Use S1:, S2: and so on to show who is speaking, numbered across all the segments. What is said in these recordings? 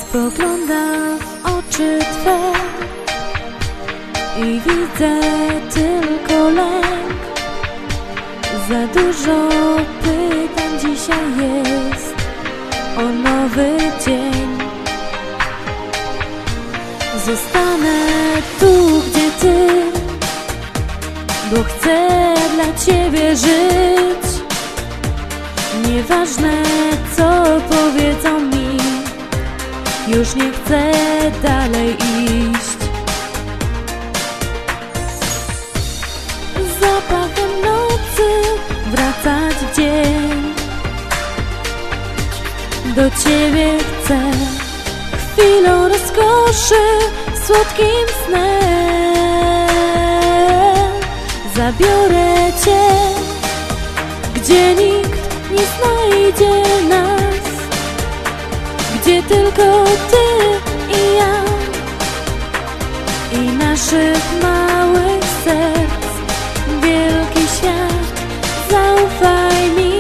S1: Spoglądam w oczy Twe i widzę tylko lęk. Za dużo pytań dzisiaj jest o nowy dzień. Zostanę tu, gdzie Ty, bo chcę dla Ciebie żyć. Nieważne, co powiedzą mi, już nie chcę dalej iść. Zapachem nocy wracać w dzień. Do Ciebie chcę chwilą rozkoszy, słodkim snem. Zabiorę Cię, gdzie nikt nie znajdzie nas, gdzie tylko Ty i ja i naszych małych serc wielki świat. Zaufaj mi,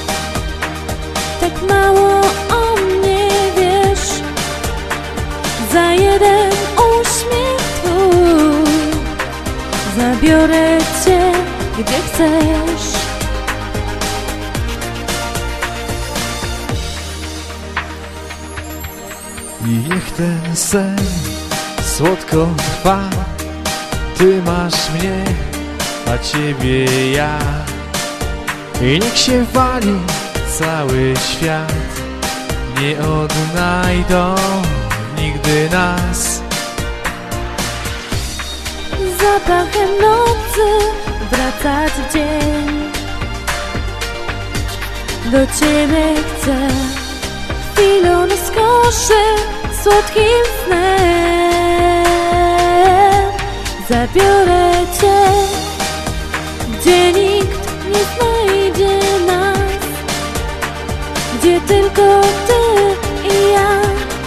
S1: tak mało o mnie wiesz. Za jeden uśmiech Twój zabiorę Cię, gdzie chcesz.
S2: I niech ten sen słodko trwa. Ty masz mnie, a Ciebie ja. I niech się wali cały świat, nie odnajdą nigdy nas.
S1: Zapachem nocy wracać w dzień. Do Ciebie chcę chwilą rozkoszy, słodkim snem. Zabiorę Cię, gdzie nikt nie znajdzie nas, gdzie tylko Ty i ja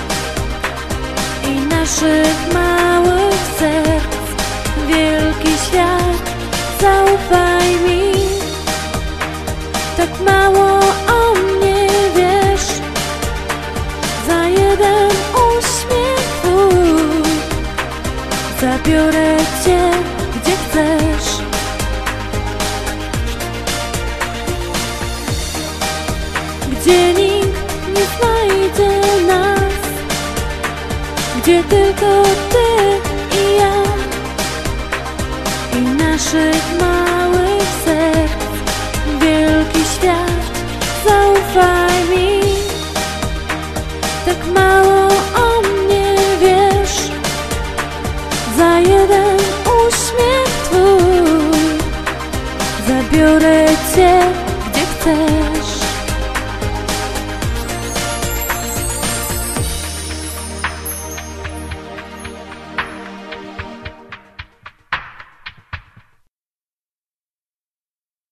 S1: i naszych małych serc wielki świat. Zaufaj mi, tak mało o mnie wiesz. Za jeden uśmiech Twój zabiorę Cię, gdzie chcesz. Gdzie nikt nie znajdzie nas, gdzie tylko Ty i ja i naszych małych serc wielki świat. Zaufaj mi, tak mało o mnie wiesz. Za jeden uśmiech Twój zabiorę Cię, gdzie chcesz.